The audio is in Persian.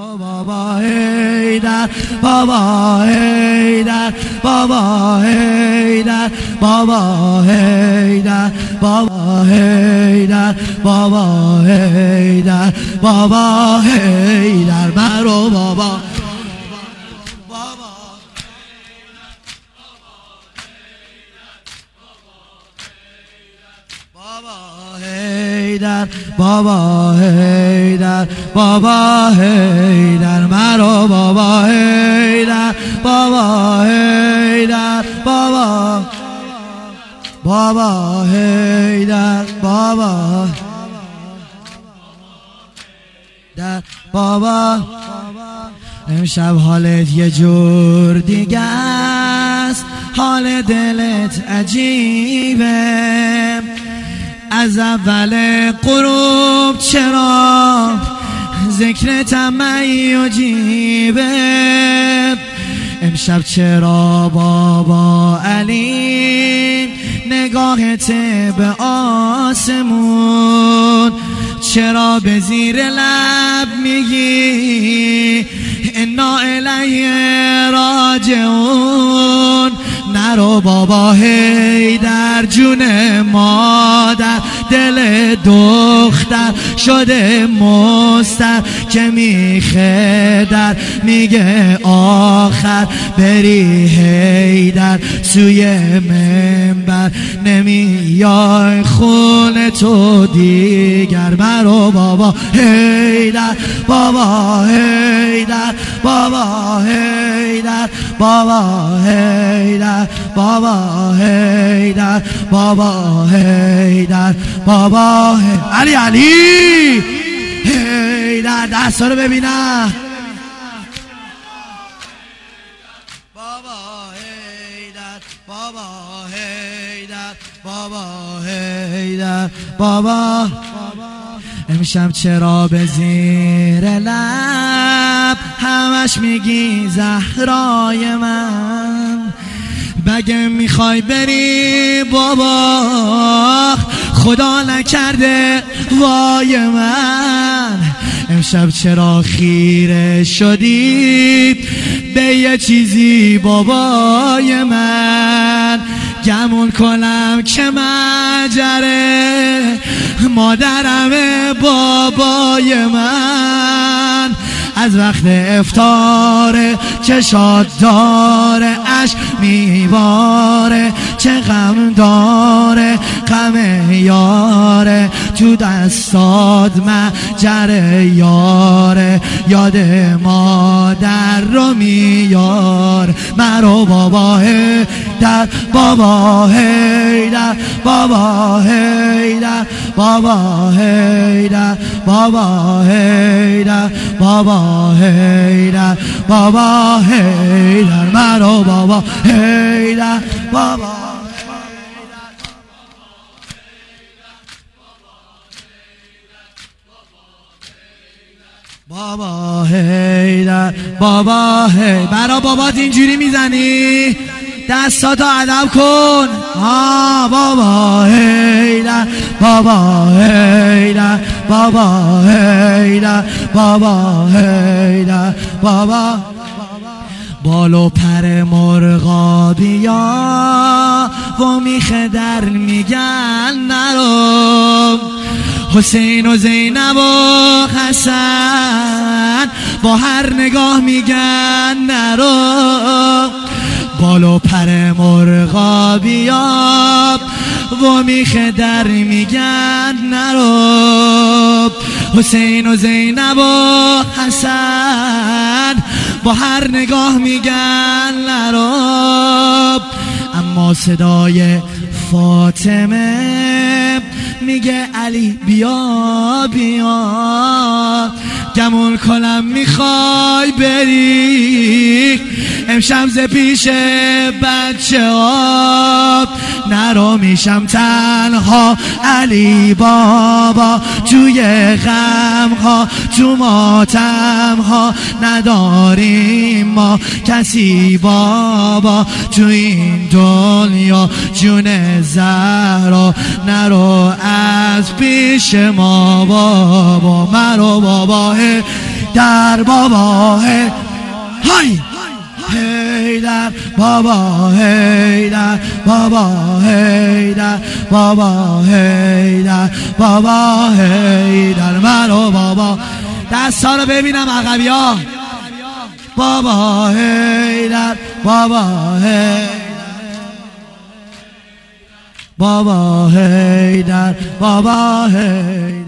بابا حیدر، بابا حیدر، بابا حیدر، بابا حیدر، بابا حیدر، بابا حیدر، بابا حیدر، مرو بابا حیدر، بابا حیدر، بابا حیدر، مرو بابا حیدر، بابا حیدر، بابا بابا حیدر، بابا در بابا. امشب حالت یه جور دیگه است، حال دلت عجیبه. از اول غروب چرا ذکرت میجیبه؟ امشب چرا بابا علی نگاهت به آسمون؟ چرا به زیر لب میگی انا الیه راجعون؟ نرو بابا حیدر، جون مادر، دل دختر شده مستر که میخدر، میگه آخر بری حیدر سوی منبر، نمیای خون تو دیگر. مرو بابا حیدر، بابا حیدر، بابا حیدر، بابا حیدر، بابا حیدر، بابا حیدر، بابا علی علی حیدر، دستا رو ببینم. بابا حیدر، بابا حیدر، بابا حیدر، بابا. امشب چرا به زیر لب همش میگی زهرای من؟ بگه میخوای بری بابا، خدا نکرده وای من. امشب چرا خیره شدی به یه چیزی بابای من؟ گمون کنم که مجره مادرمه بابای من. از وقت افطار چشات داره اش میباره، چه غم داره غم یاره، تو دستات مجره یاره، یاد مادر رو میار. مرو بابا حیدر، بابا حیدر، بابا حیدر، بابا حیدر، بابا حیدر، بابا حیدر، بابا حیدر، مرو بابا حیدر، بابا بابا حیدر، بابا حیدر. برا بابات اینجوری میزنی؟ دستاتو ادب کن. بابا حیدر، بابا حیدر، بابا حیدر، بابا حیدر، بابا. بال و پر مرغابیا و میخدر میگن نرو، حسین و زینب و حسن با هر نگاه میگن نرو. بال و پر مرغابیا و میخدر میگن نرو، حسین و زینب و حسن با هر نگاه میگن نرو. اما صدای فاطمه میگه علی بیا بیا. گمون کنم میخوای بری امشب ز پیش بچه ها، نرو میشم تنها علی بابا، توی غم ها تو ماتم ها نداریم ما کسی بابا، تو این دنیا جون زهرا، نرو از پیش ما بابا. مرو بابا در بابا های هیدر بابا هیدر بابا هیدر بابا هیدر بابا هیدر منو بابا دستا رو ببینم عقبیا بابا هیدر بابا هیدر بابا هیدر بابا هیدر